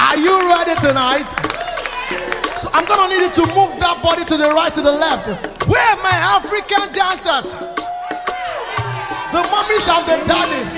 Are you ready tonight? So I'm gonna need you to move that body to the right, to the left. Where are my African dancers? The mummies and the daddies.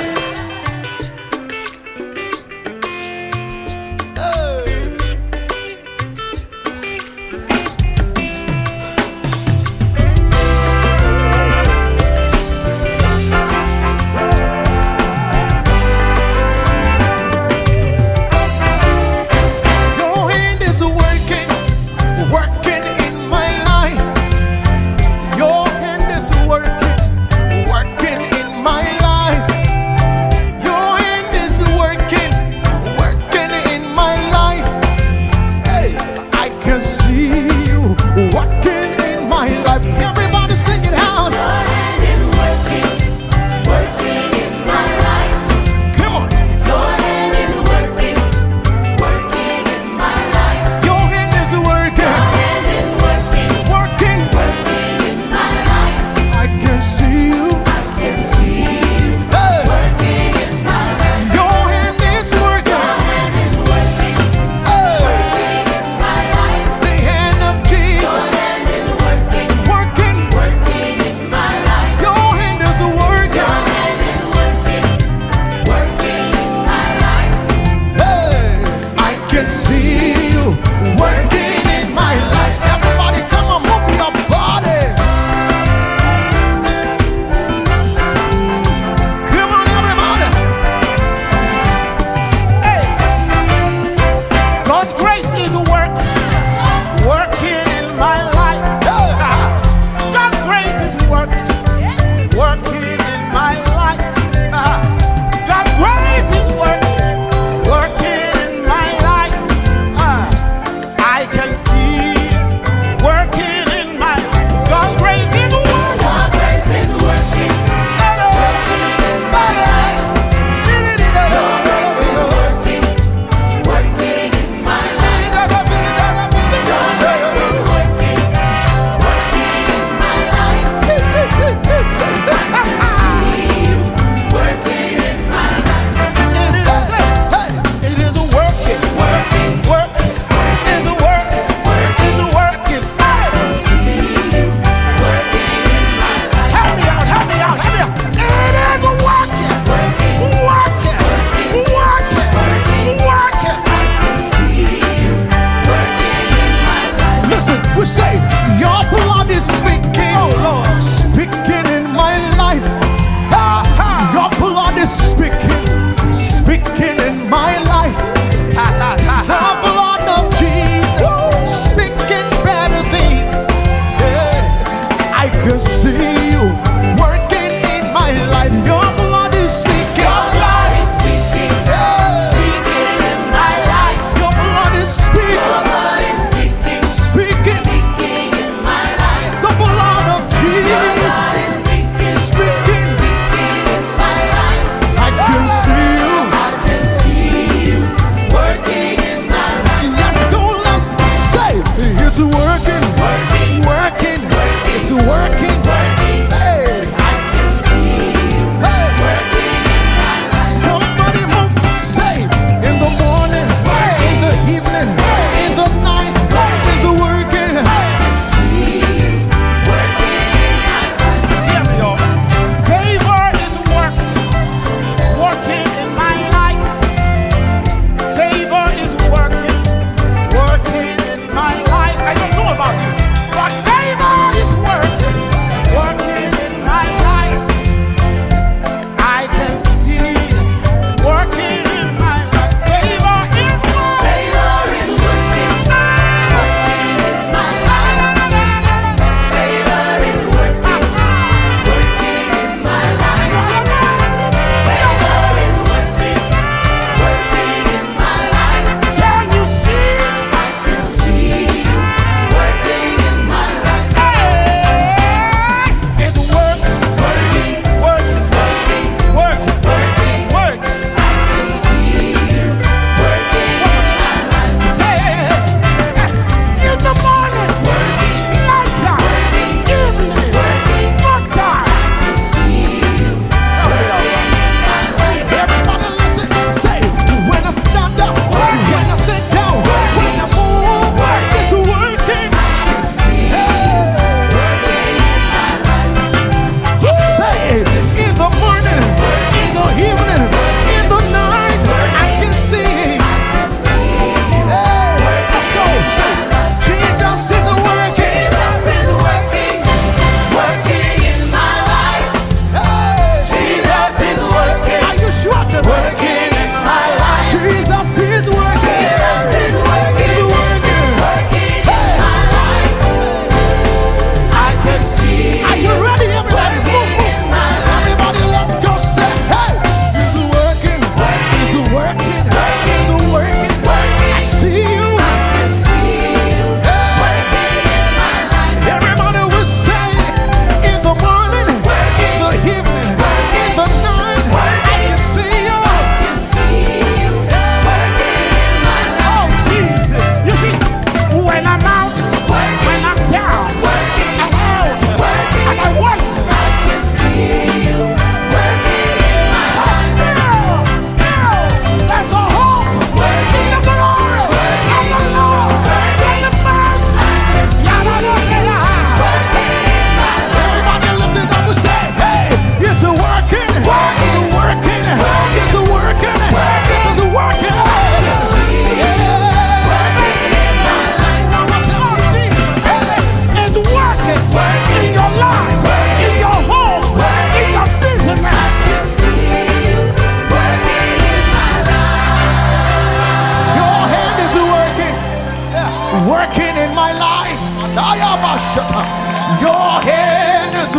Your hand is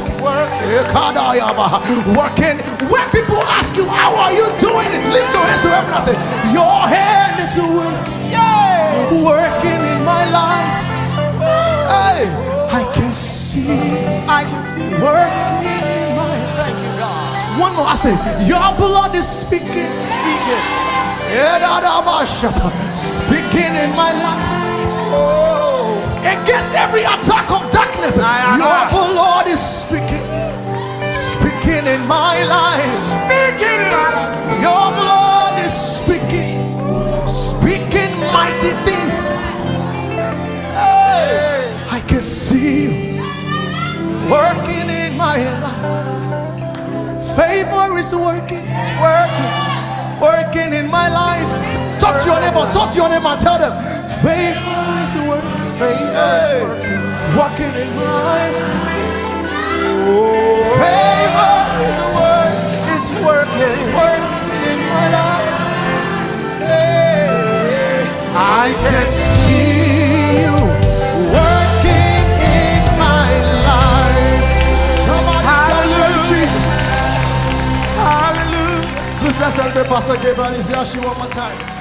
working. When people ask you, how are you doing it? Lift your hands to heaven and say, your hand is working. Working in my life. Hey, I can see working in my life. Thank you, God. One more, I say, your blood is speaking. Speaking in my life. Against every attack of darkness, your blood is speaking in my life. Your blood is speaking mighty things. Hey, I can see you working in my life. Favor is working in my life. Talk to your neighbor, and tell them, favor is working. Working in my life. Favor is working. It's working in my life. Hey, I can see you working in my life. Somebody celebrate Jesus. Hallelujah. Please let's celebrate Pastor Gabriel. Is here one more time.